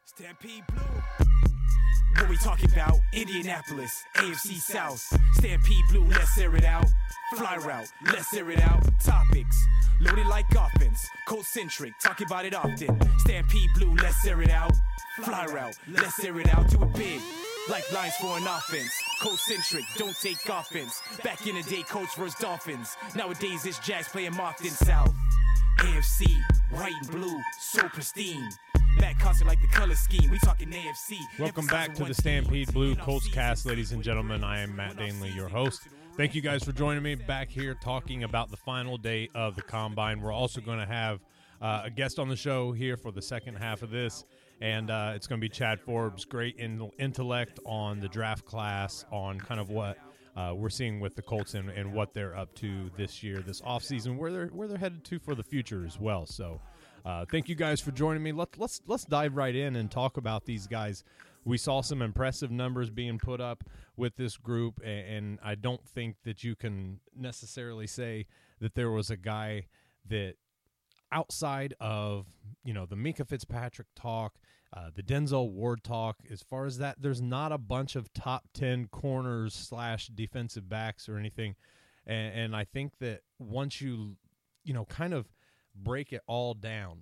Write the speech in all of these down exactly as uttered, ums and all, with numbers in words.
Stampede Blue. What we talking about? Indianapolis, A F C South. Stampede Blue, let's air it out. Fly route, let's air it out. Topics, loaded like offense. Cold-centric, talking about it often. Stampede Blue, let's air it out. Fly route, let's air it out. Do it big, like lines for an offense. Cold-centric, don't take offense. Back in the day, Colts versus Dolphins. Nowadays, it's Jags playing Moncton South. A F C, white and blue, so pristine. Matt concert like the color scheme. We talking A F C. Welcome back to the Stampede Blue Colts Cast, ladies and gentlemen. I am Matt Danley, your host. Thank you guys for joining me back here talking about the final day of the Combine. We're also going to have uh, a guest on the show here for the second half of this, and uh, it's going to be Chad Forbes. Great in- intellect on the draft class, on kind of what uh, we're seeing with the Colts and, and what they're up to this year, this offseason, where they're where they're headed to for the future as well. So. Uh, thank you guys for joining me. Let's let's let's dive right in and talk about these guys. We saw some impressive numbers being put up with this group, and, and I don't think that you can necessarily say that there was a guy that outside of, you know, the Minkah Fitzpatrick talk, uh, the Denzel Ward talk, as far as that, there's not a bunch of top ten corners slash defensive backs or anything. And, and I think that once you, you know, kind of break it all down,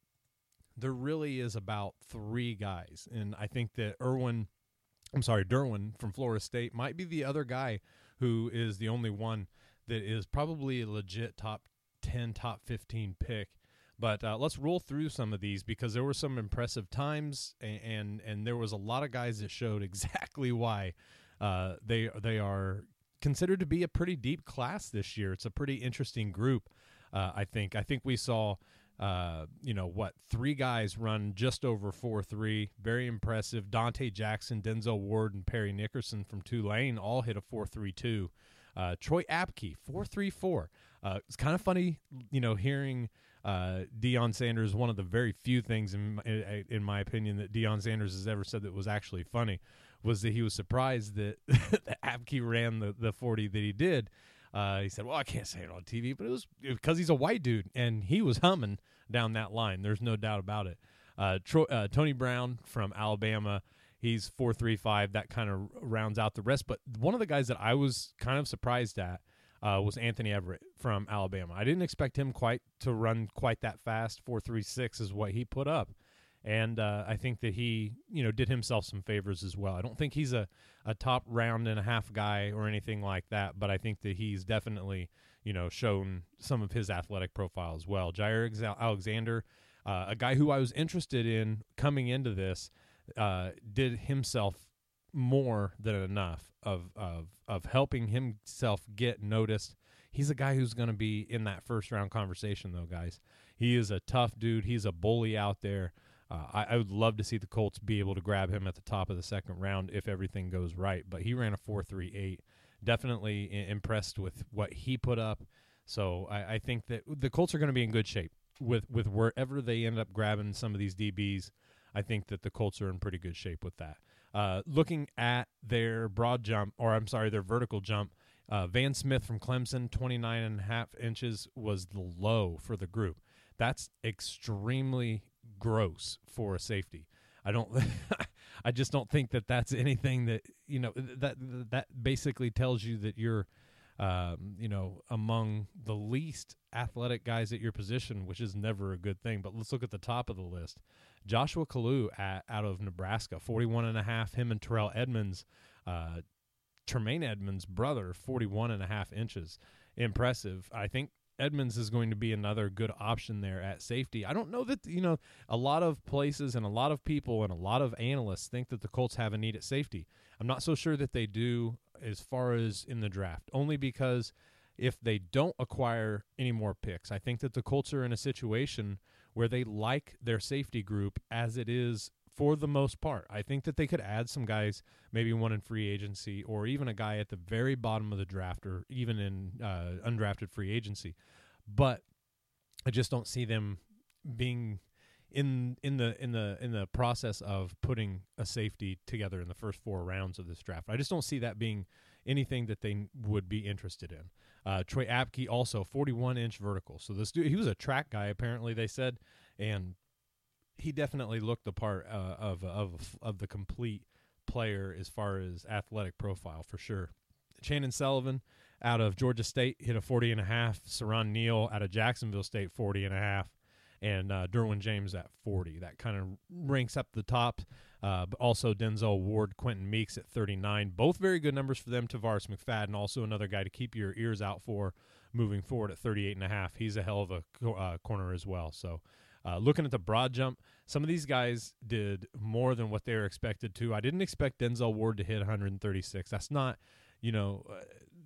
there really is about three guys, and I think that Irwin, I'm sorry, Derwin from Florida State might be the other guy who is the only one that is probably a legit top ten, top fifteen pick. But uh, let's roll through some of these because there were some impressive times, and and, and there was a lot of guys that showed exactly why uh, they they are considered to be a pretty deep class this year. It's a pretty interesting group. Uh, I think I think we saw, uh, you know, what, three guys run just over four three. Very impressive. Dante Jackson, Denzel Ward, and Perry Nickerson from Tulane all hit a four three two. Uh, Troy Apke, four three four. Uh, it's kind of funny, you know, hearing uh, Deion Sanders. One of the very few things, in, in, in my opinion, that Deion Sanders has ever said that was actually funny was that he was surprised that, that Apke ran the, the forty that he did. Uh, he said, well, I can't say it on T V, but it was because he's a white dude, and he was humming down that line. There's no doubt about it. Uh, Tro- uh, Tony Brown from Alabama, he's four three five. That kind of rounds out the rest. But one of the guys that I was kind of surprised at uh, was Anthony Everett from Alabama. I didn't expect him quite to run quite that fast. four three six is what he put up. And uh, I think that he, you know, did himself some favors as well. I don't think he's a, a top round and a half guy or anything like that, but I think that he's definitely, you know, shown some of his athletic profile as well. Jair Alexander, uh, a guy who I was interested in coming into this, uh, did himself more than enough of, of, of helping himself get noticed. He's a guy who's going to be in that first round conversation, though, guys. He is a tough dude. He's a bully out there. Uh, I, I would love to see the Colts be able to grab him at the top of the second round if everything goes right. But he ran a four three eight. Definitely I- impressed with what he put up. So I, I think that the Colts are going to be in good shape with, with wherever they end up grabbing some of these D Bs. I think that the Colts are in pretty good shape with that. Uh, looking at their broad jump, or I'm sorry, their vertical jump, uh, Van Smith from Clemson, twenty-nine and a half inches was the low for the group. That's extremely gross for a safety. I don't I just don't think that that's anything that, you know, that that basically tells you that you're um, you know, among the least athletic guys at your position, which is never a good thing. But let's look at the top of the list. Joshua Kalu at, out of Nebraska, forty-one and a half. Him and Terrell Edmonds, uh, Tremaine Edmonds' brother, forty-one and a half inches. Impressive. I think Edmonds is going to be another good option there at safety. I don't know that, you know, a lot of places and a lot of people and a lot of analysts think that the Colts have a need at safety. I'm not so sure that they do as far as in the draft, only because if they don't acquire any more picks, I think that the Colts are in a situation where they like their safety group as it is for the most part. I think that they could add some guys, maybe one in free agency or even a guy at the very bottom of the draft or even in uh, undrafted free agency. But I just don't see them being in in the in the in the process of putting a safety together in the first four rounds of this draft. I just don't see that being anything that they would be interested in. Uh, Troy Apke also forty-one inch vertical. So this dude, he was a track guy apparently, they said, and he definitely looked the part uh, of of of the complete player as far as athletic profile for sure. Shannon Sullivan out of Georgia State hit a forty and a half. Saran Neal out of Jacksonville State forty and a half, and uh, Derwin James at forty. That kind of ranks up the top. Uh, but also Denzel Ward, Quentin Meeks at thirty-nine. Both very good numbers for them. Tavares McFadden, also another guy to keep your ears out for moving forward at thirty-eight and a half. He's a hell of a co- uh, corner as well. So uh, looking at the broad jump, some of these guys did more than what they were expected to. I didn't expect Denzel Ward to hit one thirty-six. That's not, you know, uh,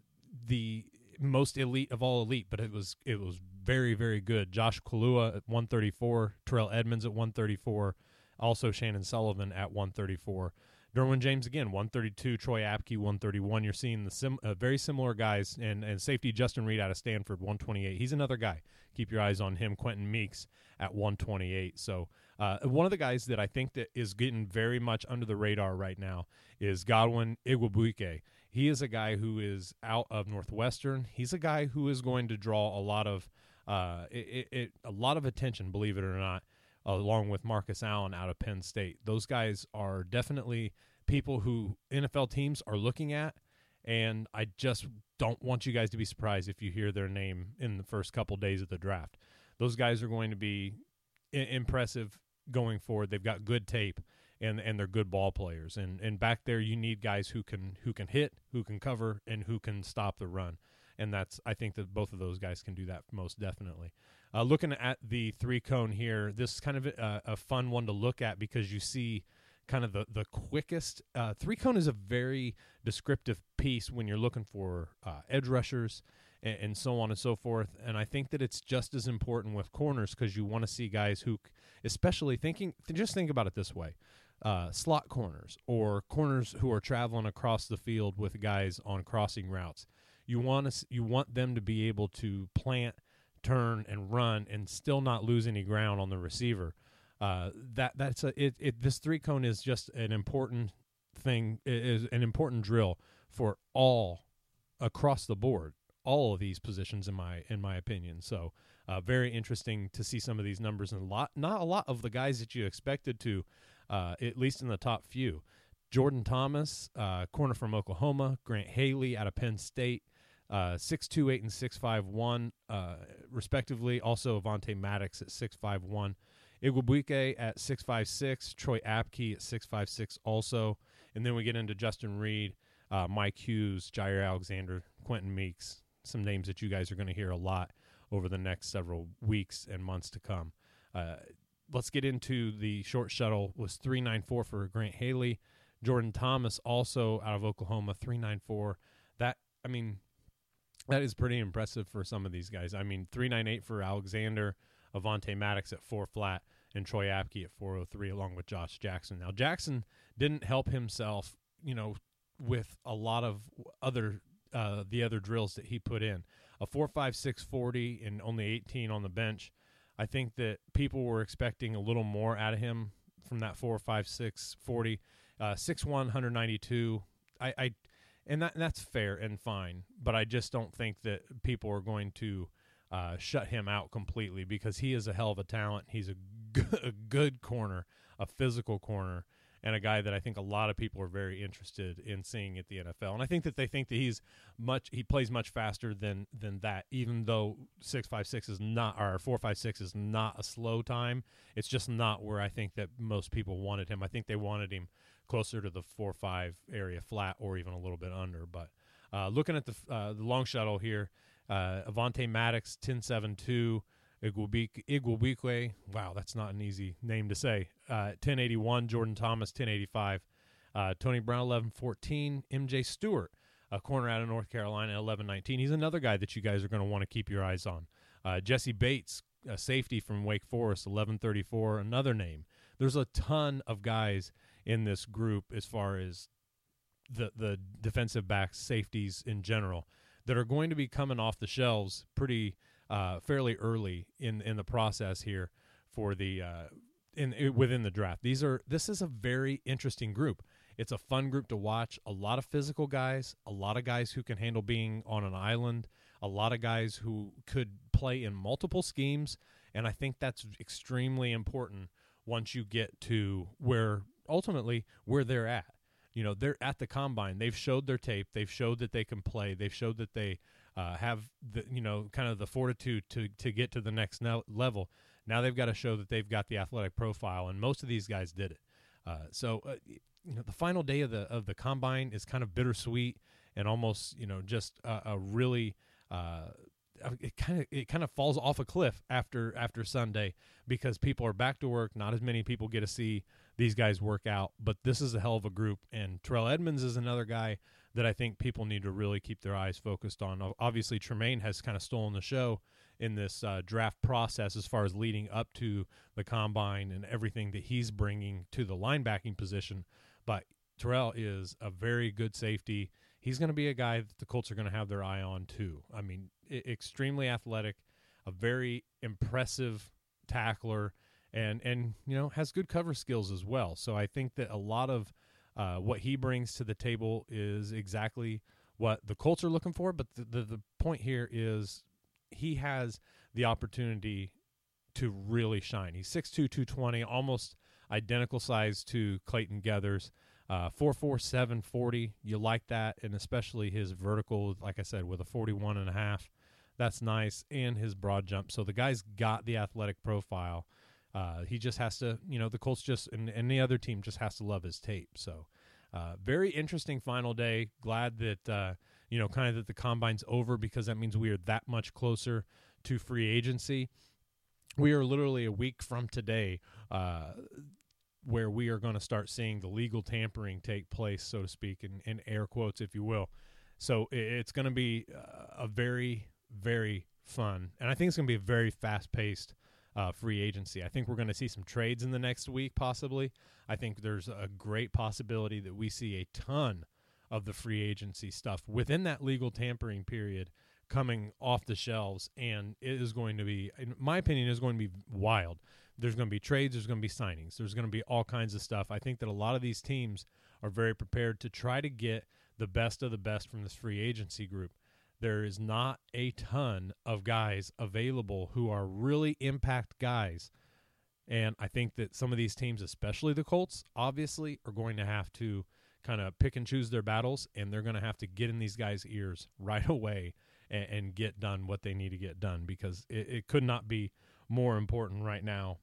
the most elite of all elite, but it was it was very, very good. Josh Kalua at one thirty-four, Terrell Edmonds at one thirty-four, also Shannon Sullivan at one thirty-four. Derwin James again, one thirty-two, Troy Apke, one thirty-one. You're seeing the sim, uh, very similar guys, and, and safety Justin Reed out of Stanford, one twenty-eight. He's another guy. Keep your eyes on him. Quentin Meeks at one twenty-eight. So uh, one of the guys that I think that is getting very much under the radar right now is Godwin Igwebuike. He is a guy who is out of Northwestern. He's a guy who is going to draw a lot of uh, it, it, a lot of attention, believe it or not, along with Marcus Allen out of Penn State. Those guys are definitely people who N F L teams are looking at, and I just don't want you guys to be surprised if you hear their name in the first couple days of the draft. Those guys are going to be I- impressive going forward. They've got good tape, and and they're good ball players. And and back there, you need guys who can who can hit, who can cover, and who can stop the run. And that's I think that both of those guys can do that most definitely. Uh, looking at the three cone here, this is kind of a, a fun one to look at because you see kind of the, the quickest. Uh, three cone is a very descriptive piece when you're looking for uh, edge rushers and, and so on and so forth. And I think that it's just as important with corners because you want to see guys who, especially thinking, just think about it this way. Uh, slot corners or corners who are traveling across the field with guys on crossing routes. You want to, you want them to be able to plant, turn, and run and still not lose any ground on the receiver. Uh, that that's a it, it. This three cone is just an important thing. It is an important drill for all across the board, all of these positions in my in my opinion. So uh, very interesting to see some of these numbers and a lot, not a lot of the guys that you expected to, uh, at least in the top few. Jordan Thomas, uh, corner from Oklahoma. Grant Haley out of Penn State. Uh, six two eight and six five one, uh, respectively. Also, Avonte Maddox at six five one. Igwebuike at six five six. Troy Apke at six five six also. And then we get into Justin Reed, uh, Mike Hughes, Jair Alexander, Quentin Meeks, some names that you guys are going to hear a lot over the next several weeks and months to come. Uh, let's get into the short shuttle. Was three ninety-four for Grant Haley. Jordan Thomas also out of Oklahoma, three ninety-four. That, I mean... That is pretty impressive for some of these guys. I mean, three ninety-eight for Alexander, Avonte Maddox at four flat, and Troy Apke at four oh three, along with Josh Jackson. Now, Jackson didn't help himself, you know, with a lot of other uh, the other drills that he put in. A four five six forty and only eighteen on the bench. I think that people were expecting a little more out of him from that four five six forty. Uh, six one, one ninety-two. I. I And, that, and that's fair and fine, but I just don't think that people are going to uh, shut him out completely because he is a hell of a talent. He's a good, a good corner, a physical corner, and a guy that I think a lot of people are very interested in seeing at the N F L. And I think that they think that he's much he plays much faster than than that, even though six five six is not or four five six is not a slow time. It's just not where I think that most people wanted him. I think they wanted him closer to the four five area flat or even a little bit under. But uh, looking at the uh, the long shuttle here, uh, Avonte Maddox, ten seven two, Igwebuike, wow, that's not an easy name to say, uh, ten eighty-one, Jordan Thomas, ten eighty-five, uh, Tony Brown, eleven fourteen, M J Stewart, a corner out of North Carolina, eleven nineteen. He's another guy that you guys are going to want to keep your eyes on. Uh, Jesse Bates, a safety from Wake Forest, eleven thirty-four, another name. There's a ton of guys in this group as far as the the defensive backs, safeties in general, that are going to be coming off the shelves pretty uh, fairly early in in the process here for the uh, in, in within the draft. These are this is a very interesting group. It's a fun group to watch. A lot of physical guys, a lot of guys who can handle being on an island, a lot of guys who could play in multiple schemes, and I think that's extremely important once you get to where ultimately where they're at. You know, they're at the combine. They've showed their tape. They've showed that they can play. They've showed that they uh, have the, you know, kind of the fortitude to to get to the next ne- level. Now they've got to show that they've got the athletic profile, and most of these guys did it. Uh, so, uh, you know, the final day of the of the combine is kind of bittersweet and almost, you know, just a, a really uh, it kind of it kind of falls off a cliff after after Sunday because people are back to work. Not as many people get to see these guys work out, but this is a hell of a group. And Terrell Edmonds is another guy that I think people need to really keep their eyes focused on. Obviously, Tremaine has kind of stolen the show in this uh, draft process as far as leading up to the combine and everything that he's bringing to the linebacking position. But Terrell is a very good safety. He's going to be a guy that the Colts are going to have their eye on too. I mean, I- extremely athletic, a very impressive tackler, and, and you know, has good cover skills as well. So I think that a lot of uh, what he brings to the table is exactly what the Colts are looking for. But the, the, the point here is he has the opportunity to really shine. He's six two, two twenty, almost identical size to Clayton Geathers. Uh, four four, seven forty, you like that, and especially his vertical, like I said, with a forty-one and a half. That's nice, and his broad jump. So the guy's got the athletic profile. Uh, he just has to, you know, the Colts just, and any other team just has to love his tape. So uh, very interesting final day. Glad that, uh, you know, kind of that the combine's over because that means we are that much closer to free agency. We are literally a week from today uh, where we are going to start seeing the legal tampering take place, so to speak, in, in air quotes, if you will. So it, it's going to be uh, a very, very fun, and I think it's going to be a very fast-paced Uh, free agency. I think we're going to see some trades in the next week, possibly. I think there's a great possibility that we see a ton of the free agency stuff within that legal tampering period coming off the shelves, and it is going to be, in my opinion, is going to be wild. There's going to be trades, there's going to be signings, there's going to be all kinds of stuff. I think that a lot of these teams are very prepared to try to get the best of the best from this free agency group. There is not a ton of guys available who are really impact guys. And I think that some of these teams, especially the Colts, obviously are going to have to kind of pick and choose their battles, and they're going to have to get in these guys' ears right away and, and get done what they need to get done because it, it could not be more important right now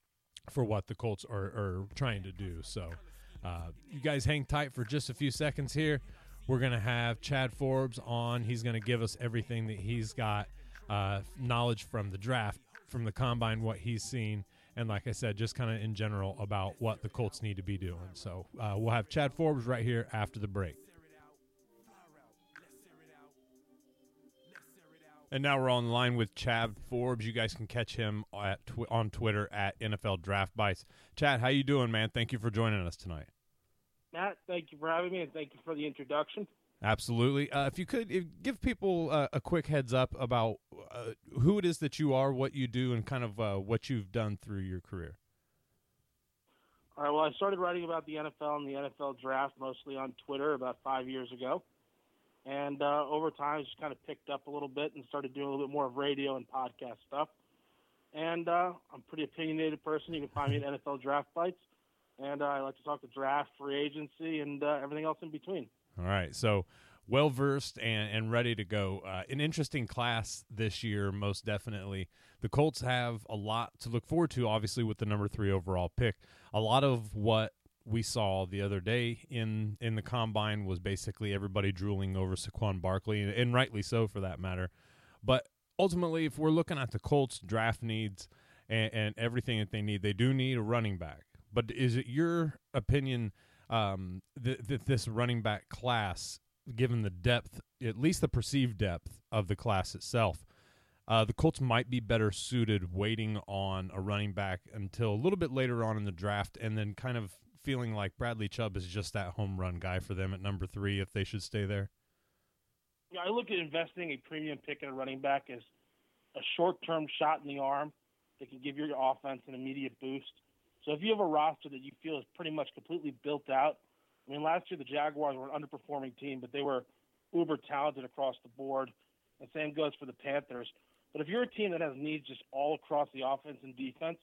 for what the Colts are, are trying to do. So uh, you guys hang tight for just a few seconds here. We're going to have Chad Forbes on. He's going to give us everything that he's got, uh, knowledge from the draft, from the combine, what he's seen, and like I said, just kind of in general about what the Colts need to be doing. So uh, we'll have Chad Forbes right here after the break. And now we're on the line with Chad Forbes. You guys can catch him at tw- on Twitter at N F L Draft Bites. Chad, how you doing, man? Thank you for joining us tonight. Matt, thank you for having me, and thank you for the introduction. Absolutely. Uh, if you could if, give people uh, a quick heads up about uh, who it is that you are, what you do, and kind of uh, what you've done through your career. All right, well, I started writing about the N F L and the N F L draft mostly on Twitter about five years ago. And uh, over time, I just kind of picked up a little bit and started doing a little bit more of radio and podcast stuff. And uh, I'm a pretty opinionated person. You can find me at N F L Draft Bites. And uh, I like to talk to draft, free agency, and uh, everything else in between. All right, so well-versed and, and ready to go. Uh, an interesting class this year, most definitely. The Colts have a lot to look forward to, obviously, with the number three overall pick. A lot of what we saw the other day in, in the Combine was basically everybody drooling over Saquon Barkley, and, and rightly so for that matter. But ultimately, if we're looking at the Colts' draft needs and, and everything that they need, they do need a running back. But is it your opinion um, that, that this running back class, given the depth, at least the perceived depth of the class itself, uh, the Colts might be better suited waiting on a running back until a little bit later on in the draft and then kind of feeling like Bradley Chubb is just that home run guy for them at number three if they should stay there? Yeah, I look at investing a premium pick in a running back as a short-term shot in the arm that can give your offense an immediate boost. So if you have a roster that you feel is pretty much completely built out, I mean, last year the Jaguars were an underperforming team, but they were uber talented across the board. The same goes for the Panthers. But if you're a team that has needs just all across the offense and defense,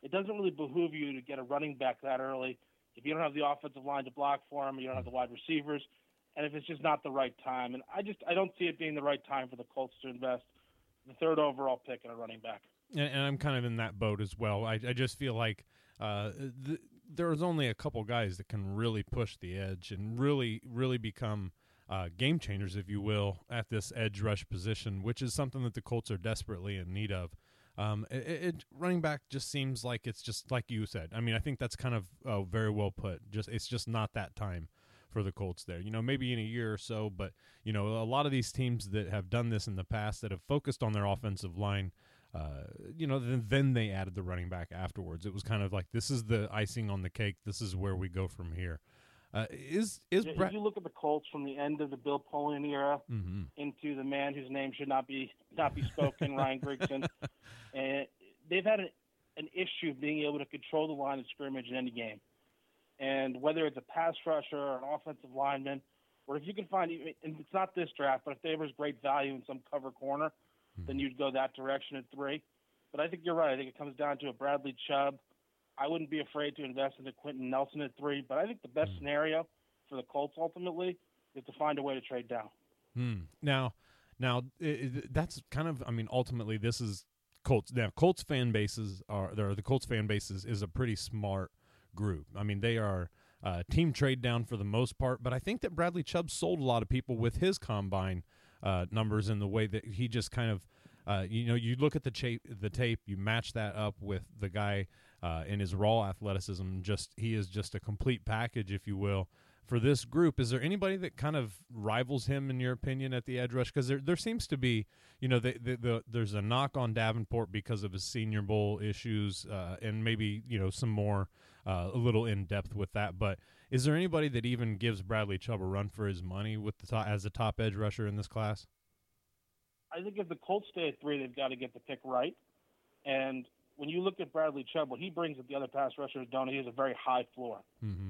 it doesn't really behoove you to get a running back that early if you don't have the offensive line to block for him, you don't have the wide receivers, and if it's just not the right time. And I just I don't see it being the right time for the Colts to invest the third overall pick in a running back. And, and I'm kind of in that boat as well. I, I just feel like uh, th- there's only a couple guys that can really push the edge and really, really become uh, game changers, if you will, at this edge rush position, which is something that the Colts are desperately in need of. Um, it, it, running back just seems like it's just like you said. I mean, I think that's kind of uh, very well put. Just it's just not that time for the Colts there. You know, maybe in a year or so, but, you know, a lot of these teams that have done this in the past that have focused on their offensive line, uh, you know, then, then they added the running back afterwards. It was kind of like, this is the icing on the cake. This is where we go from here. Uh, is is if Brad- you look at the Colts from the end of the Bill Polian era mm-hmm. into the man whose name should not be not be spoken, Ryan Grigson, and they've had an, an issue of being able to control the line of scrimmage in any game. And whether it's a pass rusher or an offensive lineman, or if you can find, and it's not this draft, but if there was great value in some cover corner, mm-hmm. then you'd go that direction at three. But I think you're right. I think it comes down to a Bradley Chubb. I wouldn't be afraid to invest into Quentin Nelson at three, but I think the best mm. scenario for the Colts ultimately is to find a way to trade down. Hmm. Now, now it, it, that's kind of, I mean, ultimately this is Colts. Now, Colts fan bases are there. The Colts fan bases is a pretty smart group. I mean, they are uh, team trade down for the most part, but I think that Bradley Chubb sold a lot of people with his combine uh, numbers in the way that he just kind of, uh, you know, you look at the, cha- the tape, you match that up with the guy uh, in his raw athleticism. Just he is just a complete package, if you will, for this group. Is there anybody that kind of rivals him in your opinion at the edge rush? Because there there seems to be, you know, the, the, the, there's a knock on Davenport because of his Senior Bowl issues uh, and maybe, you know, some more uh, a little in depth with that. But is there anybody that even gives Bradley Chubb a run for his money with the top, as a top edge rusher in this class? I think if the Colts stay at three, they've got to get the pick right. And when you look at Bradley Chubb, what he brings that the other pass rushers don't, he has a very high floor. Mm-hmm.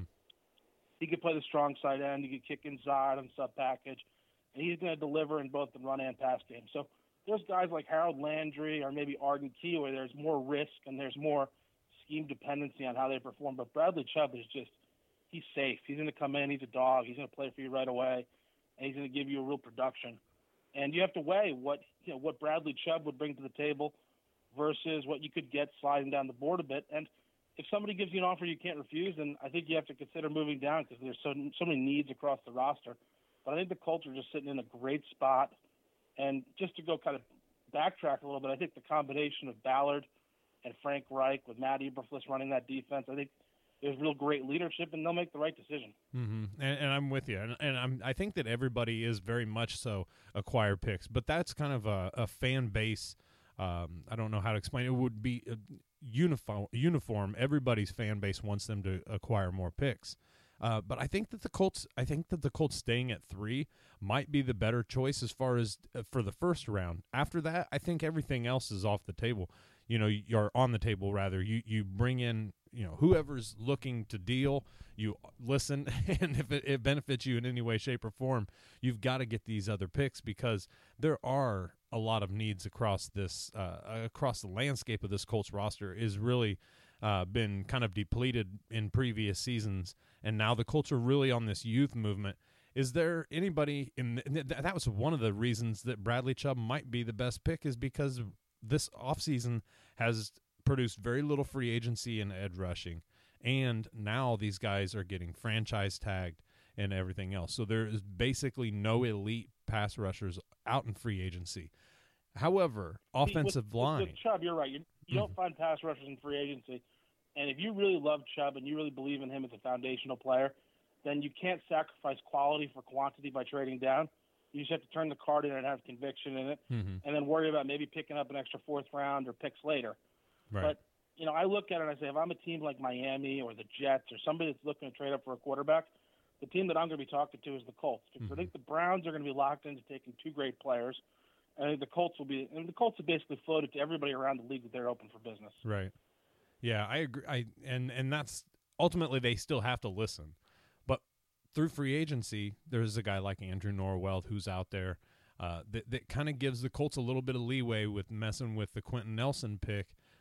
He could play the strong side end. He could kick inside on sub package, and he's going to deliver in both the run and pass game. So there's guys like Harold Landry or maybe Arden Key where there's more risk and there's more scheme dependency on how they perform. But Bradley Chubb is just he's safe. He's going to come in. He's a dog. He's going to play for you right away, and he's going to give you a real production. And you have to weigh what you know what Bradley Chubb would bring to the table versus what you could get sliding down the board a bit. And if somebody gives you an offer you can't refuse, then I think you have to consider moving down because there's so so many needs across the roster. But I think the Colts are just sitting in a great spot. And just to go kind of backtrack a little bit, I think the combination of Ballard and Frank Reich with Matt Eberflus running that defense, I think there's real great leadership, and they'll make the right decision. Mm-hmm. And, and I'm with you. And, and I'm, I think that everybody is very much so acquired picks, but that's kind of a, a fan base. Um, I don't know how to explain it. It would be a uniform, uniform. Everybody's fan base wants them to acquire more picks. Uh, but I think that the Colts, I think that the Colts staying at three might be the better choice as far as uh, for the first round. After that, I think everything else is off the table. You know, you're on the table rather. You you bring in, you know, whoever's looking to deal. You listen, and if it, it benefits you in any way, shape, or form, you've got to get these other picks because there are a lot of needs across this uh, across the landscape of this Colts roster. Is really uh, been kind of depleted in previous seasons. And now the Colts are really on this youth movement. Is there anybody in the, – that was one of the reasons that Bradley Chubb might be the best pick is because this offseason has produced very little free agency and edge rushing. And now these guys are getting franchise tagged and everything else. So there is basically no elite pass rushers out in free agency. However, offensive with, line – with Chubb, you're right. You, you don't find pass rushers in free agency. And if you really love Chubb and you really believe in him as a foundational player, then you can't sacrifice quality for quantity by trading down. You just have to turn the card in and have conviction in it, mm-hmm. and then worry about maybe picking up an extra fourth round or picks later. Right. But, you know, I look at it and I say, if I'm a team like Miami or the Jets or somebody that's looking to trade up for a quarterback, the team that I'm going to be talking to is the Colts. Because mm-hmm. I think the Browns are going to be locked into taking two great players. And I think the Colts will be – and the Colts have basically floated to everybody around the league that they're open for business. Right. Yeah, I agree. I and, and that's ultimately they still have to listen. But through free agency, there's a guy like Andrew Norwell who's out there uh, that, that kind of gives the Colts a little bit of leeway with messing with the Quentin Nelson pick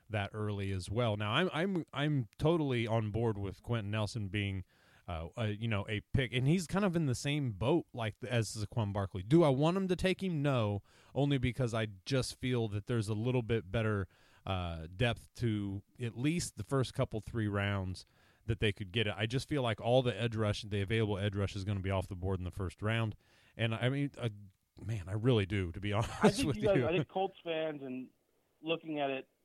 that early as well. Now, I'm I'm I'm totally on board with Quentin Nelson being, uh, a, you know, a pick, and he's kind of in the same boat like as Saquon Barkley. Do I want him to take him? No, only because I just feel that there's a little bit better uh, depth to at least the first couple three rounds that they could get it. I just feel like all the edge rush, the available edge rush, is going to be off the board in the first round, and I mean, uh, man, I really do, to be honest I think with you. Guys, you. I think Colts fans and looking at it.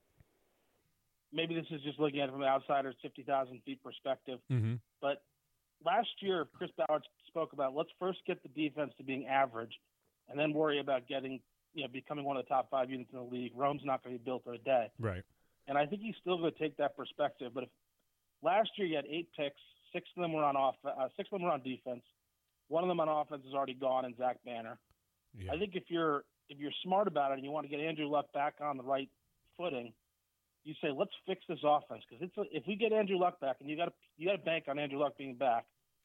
Maybe this is just looking at it from an outsider's fifty thousand feet perspective. Mm-hmm. But last year, Chris Ballard spoke about let's first get the defense to being average and then worry about getting, you know, becoming one of the top five units in the league. Rome's not going to be built in a day. Right. And I think he's still going to take that perspective. But if last year you had eight picks, six of them were on off, uh, six of them were on defense. One of them on offense is already gone in Zach Banner. Yeah. I think if you're if you're smart about it and you want to get Andrew Luck back on the right footing, you say, let's fix this offense, because it's a, if we get Andrew Luck back, and you got to you got to bank on Andrew Luck being back.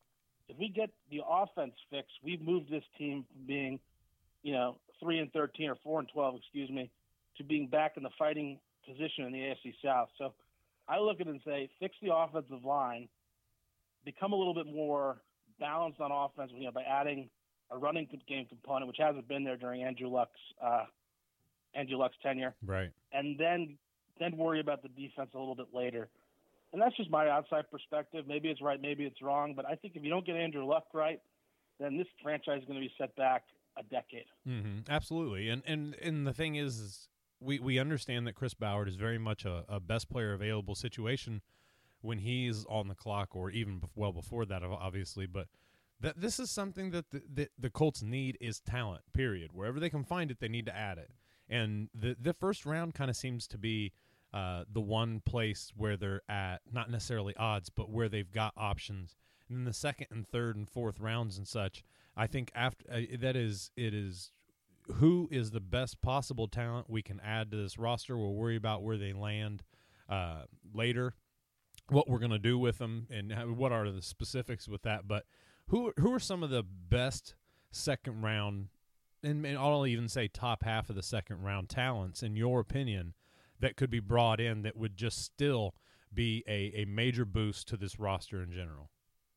If we get the offense fixed, we've moved this team from being, you know, three and thirteen or four and twelve, excuse me, to being back in the fighting position in the A F C South. So I look at it and say, fix the offensive line, become a little bit more balanced on offense, you know, by adding a running game component, which hasn't been there during Andrew Luck's uh, Andrew Luck's tenure, Right. and then. then worry about the defense a little bit later. And that's just my outside perspective. Maybe it's right, maybe it's wrong. But I think if you don't get Andrew Luck right, then this franchise is going to be set back a decade. Mm-hmm. Absolutely. And, and and the thing is, is we, we understand that Chris Ballard is very much a, a best player available situation when he's on the clock, or even be- well before that, obviously. But that this is something that the, the, the Colts need is talent, period. Wherever they can find it, they need to add it. And the the first round kind of seems to be uh, the one place where they're at, not necessarily odds, but where they've got options. And then the second and third and fourth rounds and such, I think after uh, that is it is who is the best possible talent we can add to this roster. We'll worry about where they land uh, later, what we're going to do with them, and how, what are the specifics with that. But who who are some of the best second round? And I'll even say top half of the second round talents, in your opinion, that could be brought in that would just still be a, a major boost to this roster in general?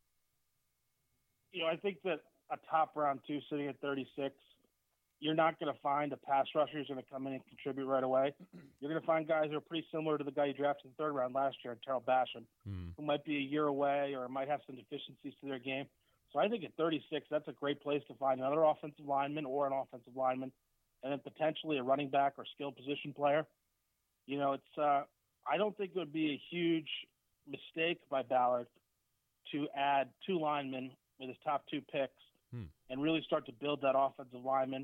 You know, I think that a top round two sitting at thirty-six, you're not going to find a pass rusher who's going to come in and contribute right away. You're going to find guys who are pretty similar to the guy you drafted in the third round last year, Terrell Basham, hmm. who might be a year away or might have some deficiencies to their game. So I think at thirty-six, that's a great place to find another offensive lineman or an offensive lineman, and then potentially a running back or skill position player. You know, it's uh, I don't think it would be a huge mistake by Ballard to add two linemen with his top two picks hmm. and really start to build that offensive lineman.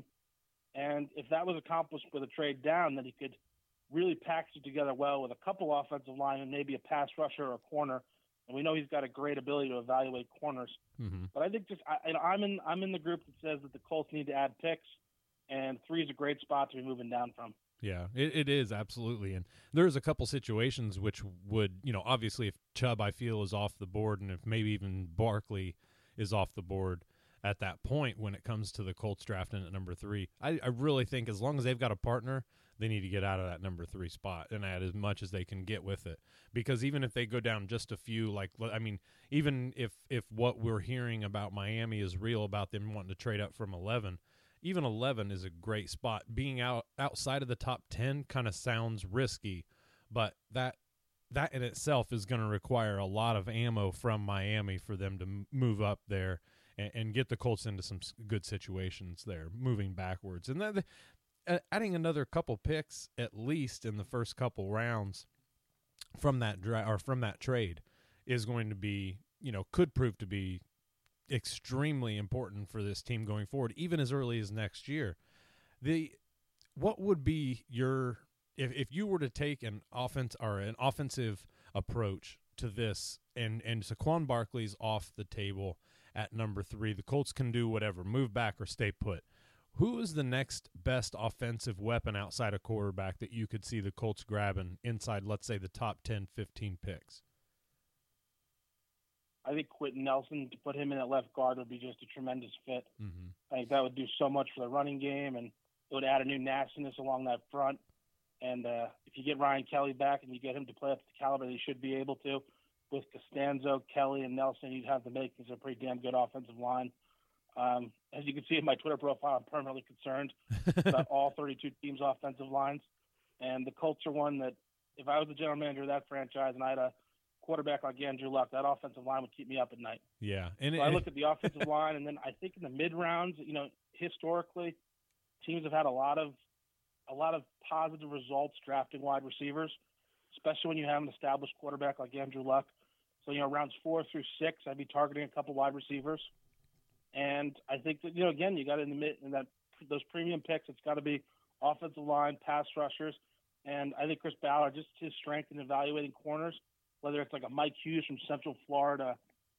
And if that was accomplished with a trade down, then he could really package it together well with a couple offensive linemen, maybe a pass rusher or a corner. And we know he's got a great ability to evaluate corners. Mm-hmm. But I think just I, I'm in I'm in the group that says that the Colts need to add picks, and three is a great spot to be moving down from. Yeah, it, it is, absolutely. And there's a couple situations which would, you know, obviously if Chubb, I feel, is off the board, and if maybe even Barkley is off the board at that point when it comes to the Colts drafting at number three, I, I really think as long as they've got a partner, they need to get out of that number three spot and add as much as they can get with it. Because even if they go down just a few, like, I mean, even if, if what we're hearing about Miami is real about them wanting to trade up from eleven, even eleven is a great spot. Being out outside of the top ten kind of sounds risky, but that that in itself is going to require a lot of ammo from Miami for them to m- move up there and, and get the Colts into some good situations there, moving backwards. And that, uh, adding another couple picks at least in the first couple rounds from that dra- or from that trade is going to be, you know, could prove to be extremely important for this team going forward, even as early as next year. The what would be your if if you were to take an offense or an offensive approach to this, and and Saquon Barkley's off the table at number three, the Colts can do whatever, move back or stay put. Who is the next best offensive weapon outside a quarterback that you could see the Colts grabbing inside, let's say, the top ten, fifteen picks? I think Quentin Nelson, to put him in at left guard, would be just a tremendous fit. Mm-hmm. I think that would do so much for the running game, and it would add a new nastiness along that front. And uh, if you get Ryan Kelly back and you get him to play up to the caliber that he should be able to, with Costanzo, Kelly, and Nelson, you'd have the makings of a pretty damn good offensive line. Um, as you can see in my Twitter profile, I'm permanently concerned about all thirty-two teams' offensive lines. And the Colts are one that, if I was the general manager of that franchise and I had a quarterback like Andrew Luck, that offensive line would keep me up at night. Yeah. And so it, I look at the offensive line, and then I think in the mid-rounds, you know, historically, teams have had a lot of a lot of positive results drafting wide receivers, especially when you have an established quarterback like Andrew Luck. So, you know, rounds four through six, I'd be targeting a couple wide receivers. And I think that, you know, again, you got to admit in that those premium picks, it's got to be offensive line, pass rushers. And I think Chris Ballard, just his strength in evaluating corners, whether it's like a Mike Hughes from Central Florida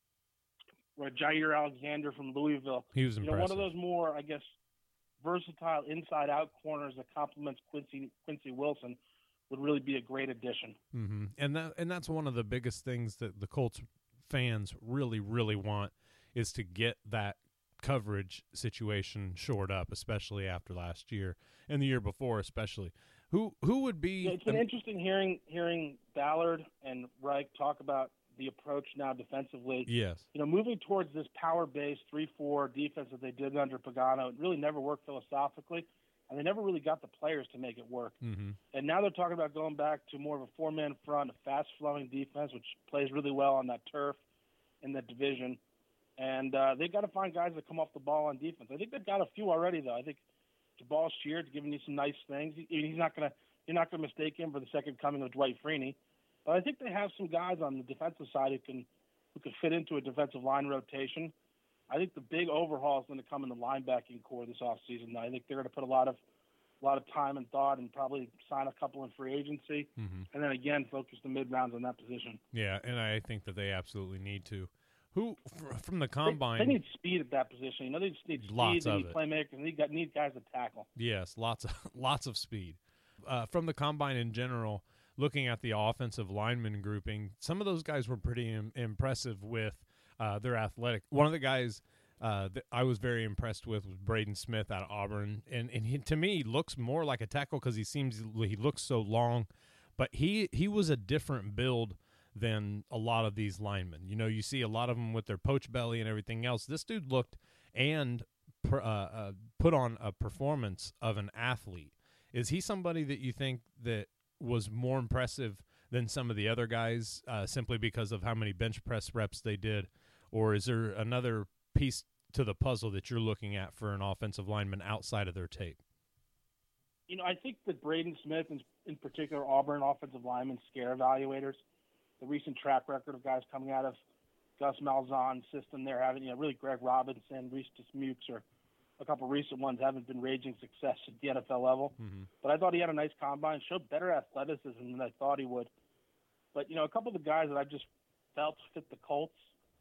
or a Jair Alexander from Louisville. He was impressive. You know, one of those more, I guess, versatile inside-out corners that complements Quincy Quincy Wilson would really be a great addition. Mm-hmm. And that and that's one of the biggest things that the Colts fans really, really want is to get that coverage situation shored up, especially after last year and the year before especially. Who who would be yeah, It's been an, interesting hearing hearing Ballard and Reich talk about the approach now defensively. Yes. You know, moving towards this power-based three four defense that they did under Pagano, it really never worked philosophically, and they never really got the players to make it work. Mm-hmm. And now they're talking about going back to more of a four-man front, a fast-flowing defense, which plays really well on that turf in that division. And uh, they've got to find guys that come off the ball on defense. I think they've got a few already, though. I think Jabal Sheard's giving you some nice things. He, he's not going to you're not going to mistake him for the second coming of Dwight Freeney. But I think they have some guys on the defensive side who can who can fit into a defensive line rotation. I think the big overhaul is going to come in the linebacking core this offseason. I think they're going to put a lot of a lot of time and thought and probably sign a couple in free agency, mm-hmm. and then again focus the mid rounds on that position. Yeah, and I think that they absolutely need to. Who from the combine? They, they need speed at that position. You know, they just need speed. Lots they of need it. playmakers. They need, need guys to tackle. Yes, lots of lots of speed. Uh, from the combine in general, looking at the offensive lineman grouping, some of those guys were pretty Im- impressive with uh, their athletic. One of the guys uh, that I was very impressed with was Braden Smith out of Auburn, and and he, to me looks more like a tackle because he seems he looks so long, but he he was a different build than a lot of these linemen. You know, you see a lot of them with their poach belly and everything else. This dude looked and uh, uh, put on a performance of an athlete. Is he somebody that you think that was more impressive than some of the other guys uh, simply because of how many bench press reps they did? Or is there another piece to the puzzle that you're looking at for an offensive lineman outside of their tape? You know, I think that Braden Smith, and in particular Auburn offensive linemen, scare evaluators. The recent track record of guys coming out of Gus Malzahn's system there having, you know, really Greg Robinson, Reese Dismukes, or a couple recent ones haven't been raging success at the N F L level. Mm-hmm. But I thought he had a nice combine, showed better athleticism than I thought he would. But, you know, a couple of the guys that I just felt fit the Colts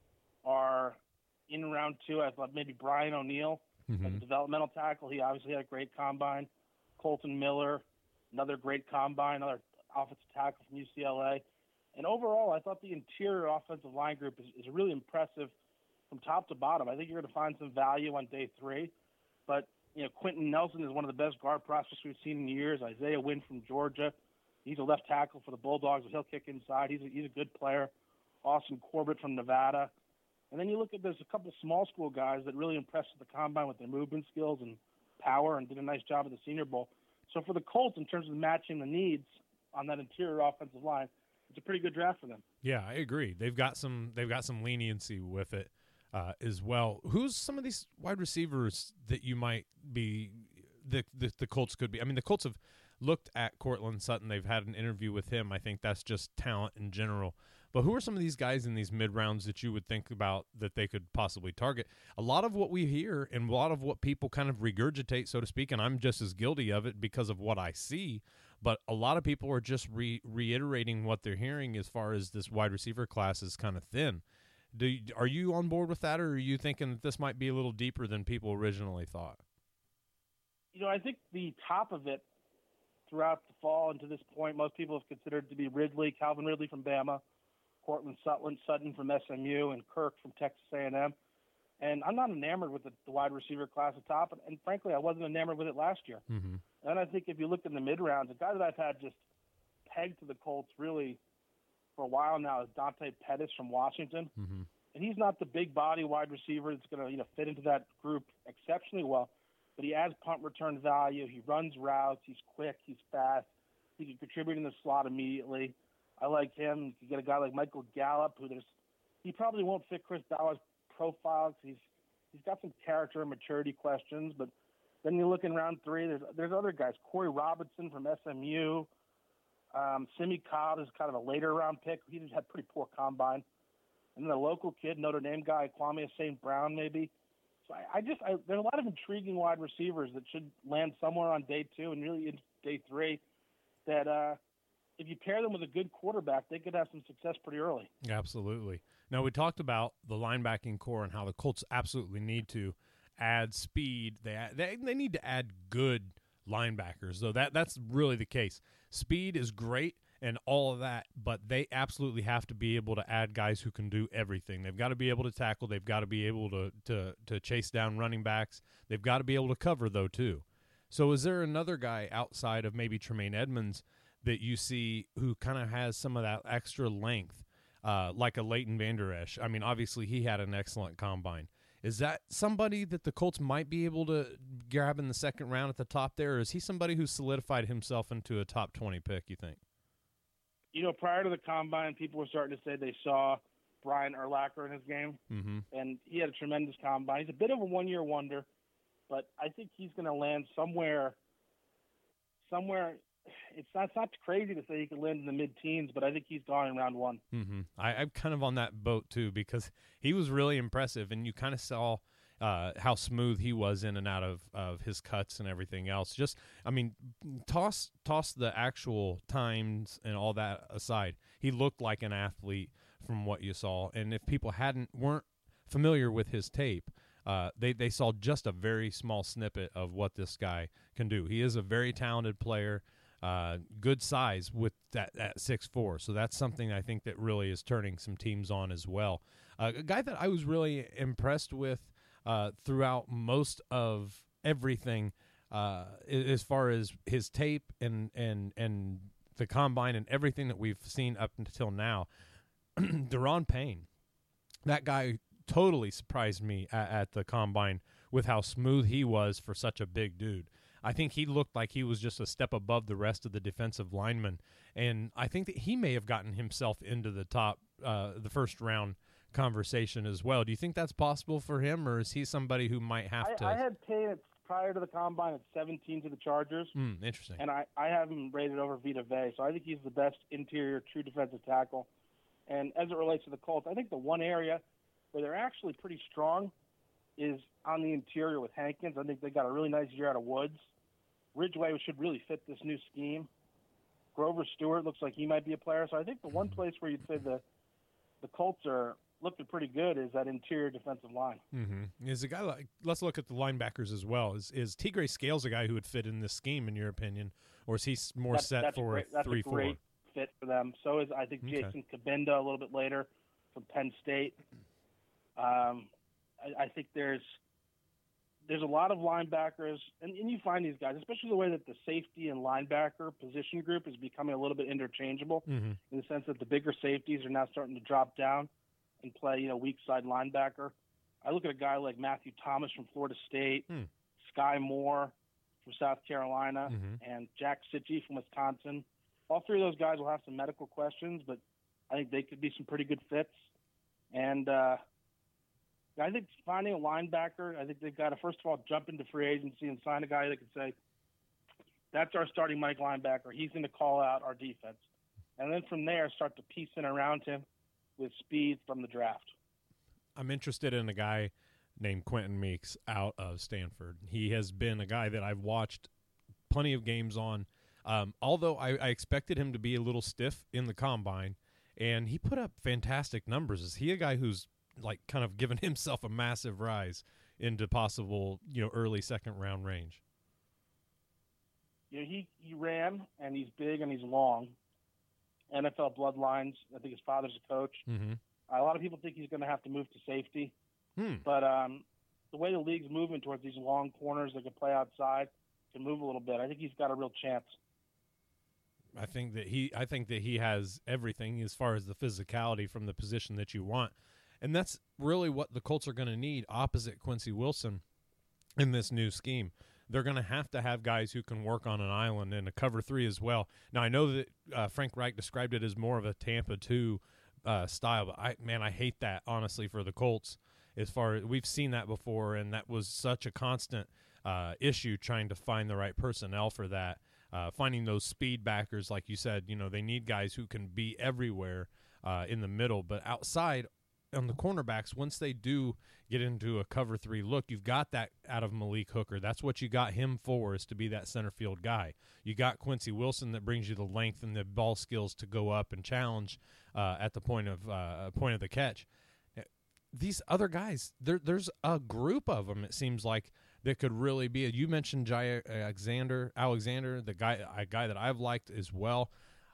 are in round two. I thought maybe Brian O'Neill, mm-hmm. as a developmental tackle. He obviously had a great combine. Colton Miller, another great combine, another offensive tackle from U C L A. And overall, I thought the interior offensive line group is, is really impressive from top to bottom. I think you're going to find some value on day three. But, you know, Quentin Nelson is one of the best guard prospects we've seen in years. Isaiah Wynn from Georgia. He's a left tackle for the Bulldogs, but he'll kick inside. He's a, he's a good player. Austin Corbett from Nevada. And then you look at there's a couple of small school guys that really impressed at the combine with their movement skills and power and did a nice job at the Senior Bowl. So for the Colts, in terms of matching the needs on that interior offensive line, it's a pretty good draft for them. Yeah, I agree. They've got some they've got some leniency with it uh, as well. Who's some of these wide receivers that you might be the, the the Colts could be? I mean, the Colts have looked at Cortland Sutton. They've had an interview with him. I think that's just talent in general. But who are some of these guys in these mid-rounds that you would think about that they could possibly target? A lot of what we hear and a lot of what people kind of regurgitate, so to speak, and I'm just as guilty of it because of what I see, but a lot of people are just re- reiterating what they're hearing as far as this wide receiver class is kind of thin. Do you, are you on board with that, or are you thinking that this might be a little deeper than people originally thought? You know, I think the top of it throughout the fall and to this point, most people have considered to be Ridley, Calvin Ridley from Bama, Cortland Sutton, Sutton from S M U, and Kirk from Texas A and M. And I'm not enamored with the, the wide receiver class at top, and, and frankly, I wasn't enamored with it last year. Mm-hmm. And I think if you look in the mid-rounds, a guy that I've had just pegged to the Colts really for a while now is Dante Pettis from Washington. Mm-hmm. And he's not the big body wide receiver that's going to you know fit into that group exceptionally well, but he adds punt return value. He runs routes. He's quick. He's fast. He can contribute in the slot immediately. I like him. You can get a guy like Michael Gallup, who there's he probably won't fit Chris Ballard's profile because he's he's got some character and maturity questions. But then you look in round three, there's there's other guys. Corey Robinson from S M U. Um, Simi Cobb is kind of a later round pick. He just had pretty poor combine. And then a local kid, Notre Dame guy, Kwame Saint Brown, maybe. So I, I just I, there's a lot of intriguing wide receivers that should land somewhere on day two and really in day three. That uh, if you pair them with a good quarterback, they could have some success pretty early. Absolutely. Now, we talked about the linebacking core and how the Colts absolutely need to add speed. They they they need to add good linebackers, though. That that's really the case. Speed is great and all of that, but they absolutely have to be able to add guys who can do everything. They've got to be able to tackle. They've got to be able to to to chase down running backs. They've got to be able to cover, though, too. So is there another guy outside of maybe Tremaine Edmonds that you see who kind of has some of that extra length, uh, like a Leighton Vander Esch? I mean, obviously he had an excellent combine. Is that somebody that the Colts might be able to grab in the second round at the top there, or is he somebody who solidified himself into a top twenty pick, you think? You know, prior to the combine, people were starting to say they saw Brian Urlacher in his game, mm-hmm. and he had a tremendous combine. He's a bit of a one-year wonder, but I think he's going to land somewhere. Somewhere, it's not it's not crazy to say he could land in the mid-teens, but I think he's gone in round one. Mm-hmm. I, I'm kind of on that boat too because he was really impressive, and you kind of saw uh, how smooth he was in and out of, of his cuts and everything else. Just, I mean, toss toss the actual times and all that aside, he looked like an athlete from what you saw. And if people hadn't weren't familiar with his tape, uh, they they saw just a very small snippet of what this guy can do. He is a very talented player. Uh, good size with that at six foot four, so that's something I think that really is turning some teams on as well. Uh, a guy that I was really impressed with uh, throughout most of everything, uh, as far as his tape and and and the combine and everything that we've seen up until now, Daron Payne, that guy totally surprised me at, at the combine with how smooth he was for such a big dude. I think he looked like he was just a step above the rest of the defensive linemen, and I think that he may have gotten himself into the top, uh, the first round conversation as well. Do you think that's possible for him, or is he somebody who might have I, to? I had Payne at, prior to the combine at seventeen to the Chargers. Mm, interesting. And I, I have him rated over Vita Vea, so I think he's the best interior true defensive tackle. And as it relates to the Colts, I think the one area where they're actually pretty strong is on the interior with Hankins. I think they got a really nice year out of Woods. Ridgeway should really fit this new scheme. Grover Stewart looks like he might be a player. So I think the one place where you'd say the the Colts are looking pretty good is that interior defensive line. Mm-hmm. Is a guy like? Let's look at the linebackers as well. Is is Tigre Scales a guy who would fit in this scheme, in your opinion, or is he more that's, set that's for a great, that's three a great four? fit for them. So is I think Okay. Jason Kabinda a little bit later from Penn State. Um, I, I think there's. There's a lot of linebackers, and, and you find these guys, especially the way that the safety and linebacker position group is becoming a little bit interchangeable Mm-hmm. in the sense that the bigger safeties are now starting to drop down and play, you know, weak side linebacker. I look at a guy like Matthew Thomas from Florida State, Mm. Sky Moore from South Carolina, Mm-hmm. and Jack Sitchie from Wisconsin. All three of those guys will have some medical questions, but I think they could be some pretty good fits. And, uh, I think finding a linebacker, I think they've got to, first of all, jump into free agency and sign a guy that can say, that's our starting Mike linebacker. He's going to call out our defense. And then from there, start to piece in around him with speed from the draft. I'm interested in a guy named Quentin Meeks out of Stanford. He has been a guy that I've watched plenty of games on. Um, although I, I expected him to be a little stiff in the combine, and he put up fantastic numbers. Is he a guy who's like kind of given himself a massive rise into possible, you know, early second round range? You know, he, he ran, and he's big, and he's long. N F L bloodlines. I think his father's a coach. Mm-hmm. A lot of people think he's going to have to move to safety. Hmm. But um, the way the league's moving towards these long corners that can play outside, can move a little bit. I think he's got a real chance. I think that he I think that he has everything as far as the physicality from the position that you want. And that's really what the Colts are going to need opposite Quincy Wilson in this new scheme. They're going to have to have guys who can work on an island and a cover three as well. Now, I know that uh, Frank Reich described it as more of a Tampa two uh, style, but, I man, I hate that, honestly, for the Colts. As far as we've seen that before, and that was such a constant uh, issue trying to find the right personnel for that. Uh, finding those speed backers, like you said, you know, they need guys who can be everywhere uh, in the middle, but outside on the cornerbacks, once they do get into a cover three look, you've got that out of Malik Hooker. That's what you got him for, is to be that center field guy. You got Quincy Wilson that brings you the length and the ball skills to go up and challenge uh, at the point of uh, point of the catch. These other guys, there, there's a group of them, it seems like, that could really be. You mentioned Jai Alexander, Alexander, the guy, a guy that I've liked as well.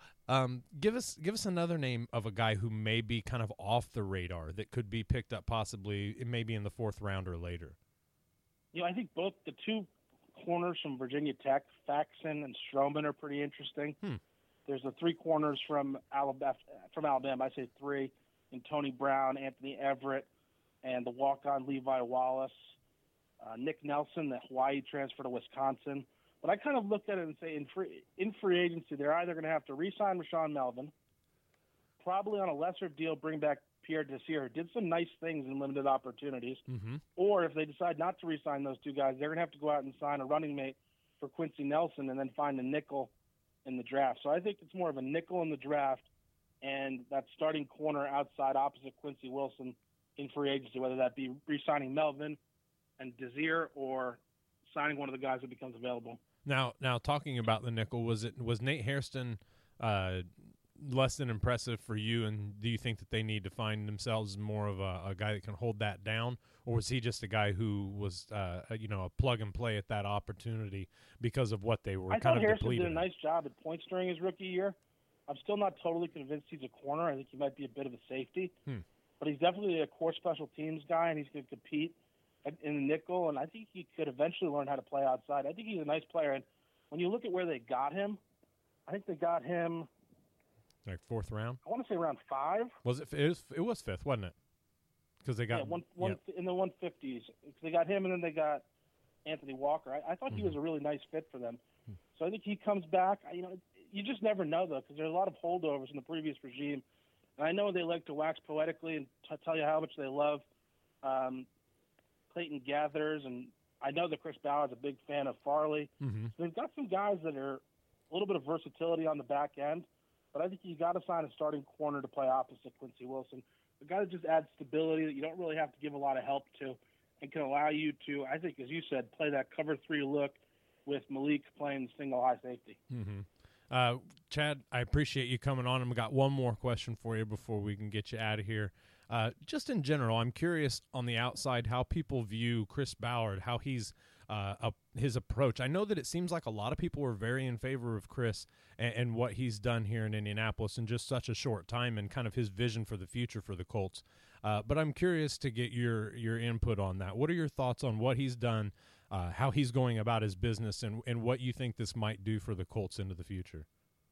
Um, give us give us another name of a guy who may be kind of off the radar that could be picked up possibly maybe in the fourth round or later. You know, I think both the two corners from Virginia Tech, Faxon and Stroman, are pretty interesting. Hmm. There's the three corners from Alabama, from Alabama. I say three, and Tony Brown, Anthony Everett, and the walk-on Levi Wallace, uh, Nick Nelson, the Hawaii transfer to Wisconsin. But I kind of looked at it and say in free in free agency, they're either going to have to re-sign Rashaan Melvin, probably on a lesser deal, bring back Pierre Desir, who did some nice things in limited opportunities, mm-hmm. or if they decide not to re-sign those two guys, they're going to have to go out and sign a running mate for Quincy Nelson and then find a nickel in the draft. So I think it's more of a nickel in the draft and that starting corner outside opposite Quincy Wilson in free agency, whether that be re-signing Melvin and Desir or signing one of the guys that becomes available. Now, now talking about the nickel, was it was Nate Hairston uh, less than impressive for you? And do you think that they need to find themselves more of a, a guy that can hold that down, or was he just a guy who was, uh, a, you know, a plug and play at that opportunity because of what they were I kind of Hairston depleted? did a nice job at points during his rookie year. I'm still not totally convinced he's a corner. I think he might be a bit of a safety, hmm. but he's definitely a core special teams guy, and he's going to compete in the nickel, and I think he could eventually learn how to play outside. I think he's a nice player, and when you look at where they got him, I think they got him like fourth round. I want to say around five. Was it? It was, it was fifth, wasn't it? Because they got yeah, one, one, yep. in the one fifties. They got him, and then they got Anthony Walker. I, I thought mm-hmm. he was a really nice fit for them. Mm-hmm. So I think he comes back. You know, you just never know though, because there's a lot of holdovers in the previous regime, and I know they like to wax poetically and t- tell you how much they love um, Clayton Gathers, and I know that Chris Ballard's a big fan of Farley. Mm-hmm. So they've got some guys that are a little bit of versatility on the back end, but I think you got to sign a starting corner to play opposite Quincy Wilson. A guy that just adds stability that you don't really have to give a lot of help to and can allow you to, I think, as you said, play that cover three look with Malik playing single high safety. Mm-hmm. Uh, Chad, I appreciate you coming on. I've got one more question for you before we can get you out of here. Uh, just in general, I'm curious on the outside how people view Chris Ballard, how he's uh, a, his approach. I know that it seems like a lot of people are very in favor of Chris and, and what he's done here in Indianapolis in just such a short time and kind of his vision for the future for the Colts. Uh, but I'm curious to get your your input on that. What are your thoughts on what he's done, uh, how he's going about his business, and, and what you think this might do for the Colts into the future?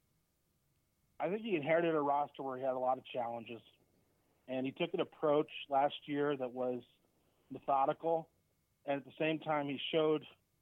I think he inherited a roster where he had a lot of challenges. And he took an approach last year that was methodical, and at the same time he showed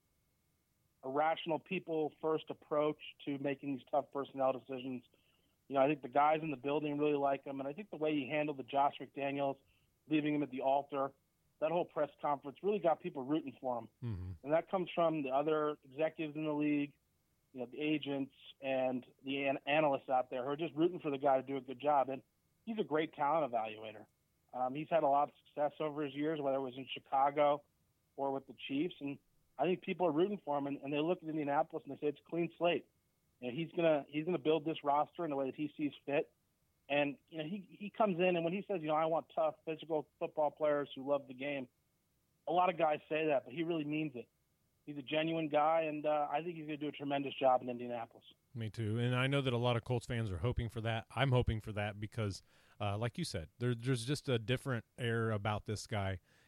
a rational people-first approach to making these tough personnel decisions. You know, I think the guys in the building really like him, and I think the way he handled the Josh McDaniels, leaving him at the altar, that whole press conference really got people rooting for him. Mm-hmm. And that comes from the other executives in the league, you know, the agents and the an- analysts out there who are just rooting for the guy to do a good job. And he's a great talent evaluator. Um, he's had a lot of success over his years, whether it was in Chicago or with the Chiefs. And I think people are rooting for him, and, and they look at Indianapolis and they say it's a clean slate. You know, he's gonna he's gonna build this roster in the way that he sees fit. And you know, he he comes in, and when he says, you know, I want tough, physical football players who love the game, a lot of guys say that, but he really means it. He's a genuine guy, and uh, I think he's going to do a tremendous job in Indianapolis. Me too. And I know that a lot of Colts fans are hoping for that. I'm hoping for that because, uh, like you said, there, there's just a different air about this guy.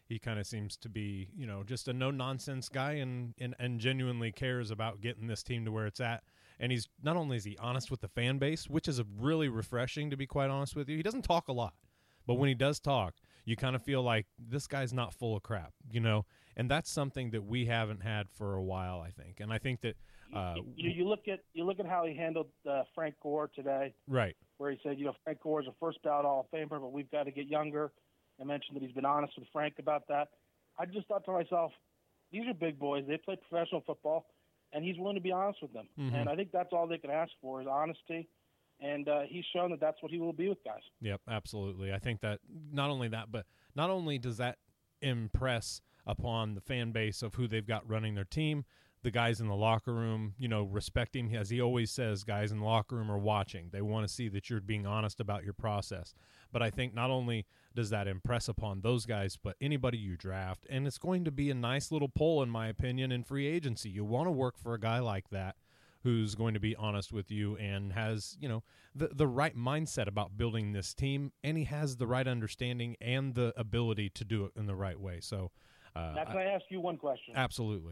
he kind of seems to be, you know, just a no-nonsense guy and, and, and genuinely cares about getting this team to where it's at. And he's not only is he honest with the fan base, which is a really refreshing, to be quite honest with you. He doesn't talk a lot, but when he does talk, you kind of feel like this guy's not full of crap, you know. And that's something that we haven't had for a while, I think. And I think that uh, you, you look at you look at how he handled uh, Frank Gore today, right? Where he said, you know, Frank Gore is a first ballot Hall of Famer, but we've got to get younger. I mentioned that he's been honest with Frank about that. I just thought to myself, these are big boys. They play professional football, and he's willing to be honest with them. Mm-hmm. And I think that's all they can ask for is honesty. And uh, he's shown that that's what he will be with guys. Yep, absolutely. I think that not only that, but not only does that impress upon the fan base of who they've got running their team, the guys in the locker room, you know, respect him. As he always says, guys in the locker room are watching. They want to see that you're being honest about your process. But I think not only does that impress upon those guys, but anybody you draft. And it's going to be a nice little pull, in my opinion, in free agency. You want to work for a guy like that who's going to be honest with you and has, you know, the the right mindset about building this team, and he has the right understanding and the ability to do it in the right way. So uh, now, can I, I ask you one question? Absolutely.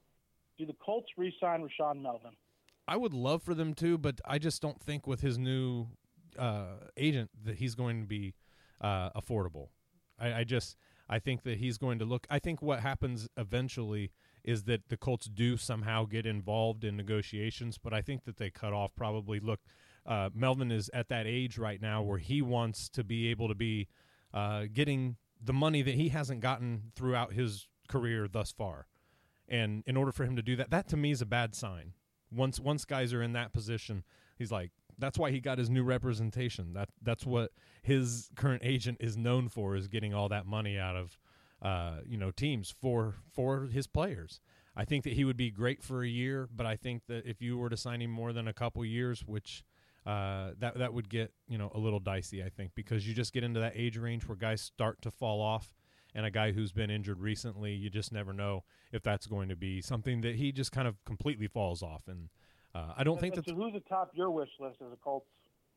Do the Colts re-sign Rashaan Melvin? I would love for them to, but I just don't think with his new uh, agent that he's going to be uh, affordable. I, I just I think that he's going to look. I think what happens eventually is that the Colts do somehow get involved in negotiations, but I think that they cut off probably. Look, uh, Melvin is at that age right now where he wants to be able to be uh, getting the money that he hasn't gotten throughout his career thus far. And in order for him to do that, that to me is a bad sign. Once once guys are in that position, he's like, that's why he got his new representation. That That's what his current agent is known for, is getting all that money out of uh, you know, teams for for his players. I think that he would be great for a year, but I think that if you were to sign him more than a couple years, which uh, that that would get, you know, a little dicey, I think, because you just get into that age range where guys start to fall off. And a guy who's been injured recently, you just never know if that's going to be something that he just kind of completely falls off. And uh, I don't think so that's... So who's atop your wish list as a Colts?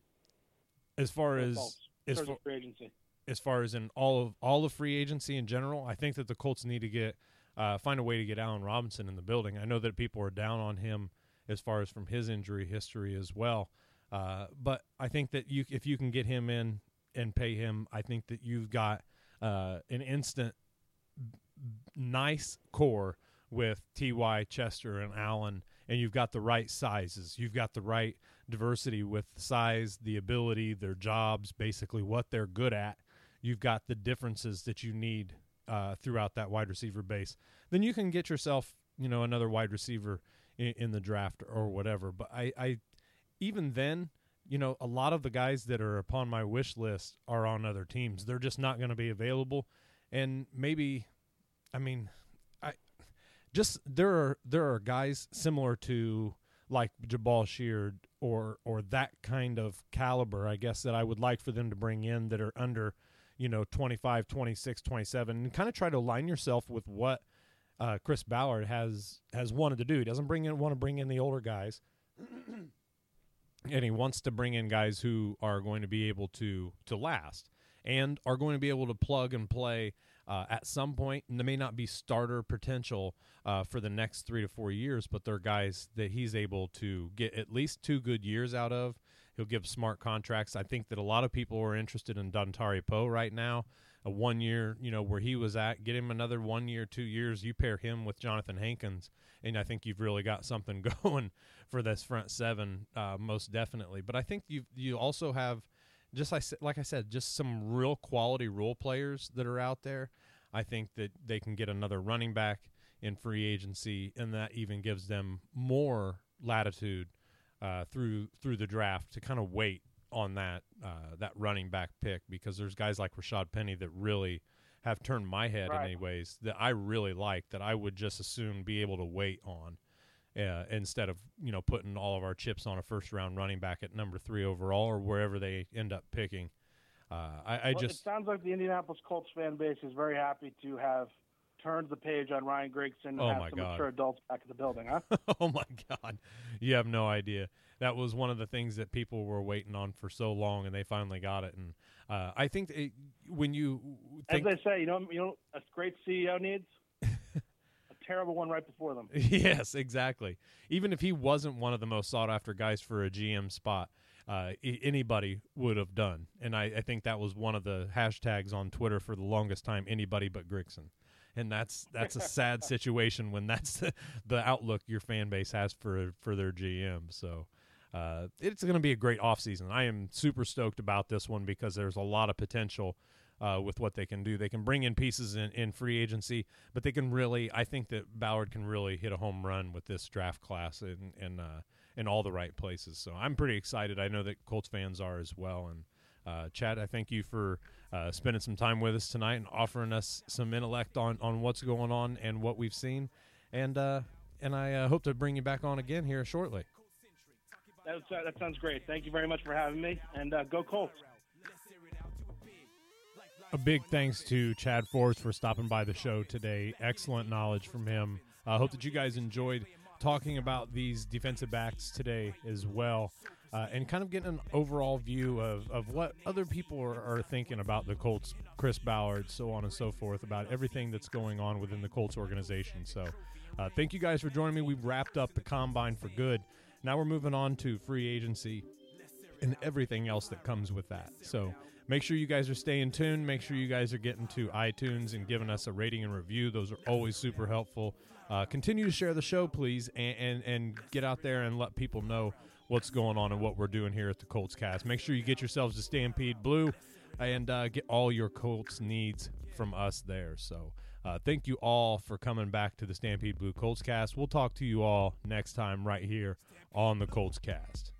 As far as... Colts, as, for, far, free agency. as far as in all of all of free agency in general, I think that the Colts need to get uh, find a way to get Allen Robinson in the building. I know that people are down on him as far as from his injury history as well. Uh, but I think that you if you can get him in and pay him, I think that you've got... Uh, an instant b- nice core with T Y, Chester, and Allen, and you've got the right sizes. You've got the right diversity with size, the ability, their jobs, basically what they're good at. You've got the differences that you need uh, throughout that wide receiver base. Then you can get yourself, you know, another wide receiver in, in the draft or whatever. But I, I, even then, you know, a lot of the guys that are upon my wish list are on other teams. They're just not going to be available. And maybe, I mean, I just there are there are guys similar to like Jabal Sheard or or that kind of caliber, I guess, that I would like for them to bring in that are under, you know, twenty-five, twenty-six, twenty-seven, and kind of try to align yourself with what uh, Chris Ballard has has wanted to do. He doesn't bring in want to bring in the older guys. And he wants to bring in guys who are going to be able to to last and are going to be able to plug and play uh, at some point. And they may not be starter potential uh, for the next three to four years, but they're guys that he's able to get at least two good years out of. He'll give smart contracts. I think that a lot of people are interested in Dontari Poe right now. A one year, you know, where he was at, get him another one year, two years. You pair him with Jonathan Hankins, and I think you've really got something going for this front seven, uh, most definitely. But I think you you also have, just like, like I said, just some real quality role players that are out there. I think that they can get another running back in free agency, and that even gives them more latitude uh, through through the draft to kind of wait on that uh, that running back pick, because there's guys like Rashad Penny that really have turned my head right. in any ways that I really like, that I would just as soon be able to wait on uh, instead of, you know, putting all of our chips on a first round running back at number three overall or wherever they end up picking. Uh, I, I well, just it sounds like the Indianapolis Colts fan base is very happy to have turned the page on Ryan Grigson and Oh have my some God. mature adults back in the building, huh? Oh, my God. You have no idea. That was one of the things that people were waiting on for so long, and they finally got it. And uh, I think it, when you think— As they say, you know, you know, a great C E O needs a terrible one right before them. Yes, exactly. Even if he wasn't one of the most sought-after guys for a G M spot, uh, I- anybody would have done. And I, I think that was one of the hashtags on Twitter for the longest time, anybody but Grigson. And that's that's a sad situation when that's the, the outlook your fan base has for for their G M. So uh, it's going to be a great offseason. I am super stoked about this one because there's a lot of potential uh, with what they can do. They can bring in pieces in, in free agency, but they can really – I think that Ballard can really hit a home run with this draft class in, in, uh, in all the right places. So I'm pretty excited. I know that Colts fans are as well. And uh, Chad, I thank you for uh, spending some time with us tonight and offering us some intellect on, on what's going on and what we've seen. And uh, and I uh, hope to bring you back on again here shortly. That, that sounds great. Thank you very much for having me, and uh, go Colts. A big thanks to Chad Forrest for stopping by the show today. Excellent knowledge from him. I uh, hope that you guys enjoyed talking about these defensive backs today as well, uh, and kind of getting an overall view of, of what other people are, are thinking about the Colts, Chris Ballard, so on and so forth, about everything that's going on within the Colts organization. So uh, thank you guys for joining me. We've wrapped up the Combine for good. Now we're moving on to free agency and everything else that comes with that. So make sure you guys are staying tuned. Make sure you guys are getting to iTunes and giving us a rating and review. Those are always super helpful. Uh, continue to share the show, please, and, and, and get out there and let people know what's going on and what we're doing here at the Colts Cast. Make sure you get yourselves to Stampede Blue and uh, get all your Colts needs from us there. So uh, thank you all for coming back to the Stampede Blue Colts Cast. We'll talk to you all next time right here on the Colts Cast.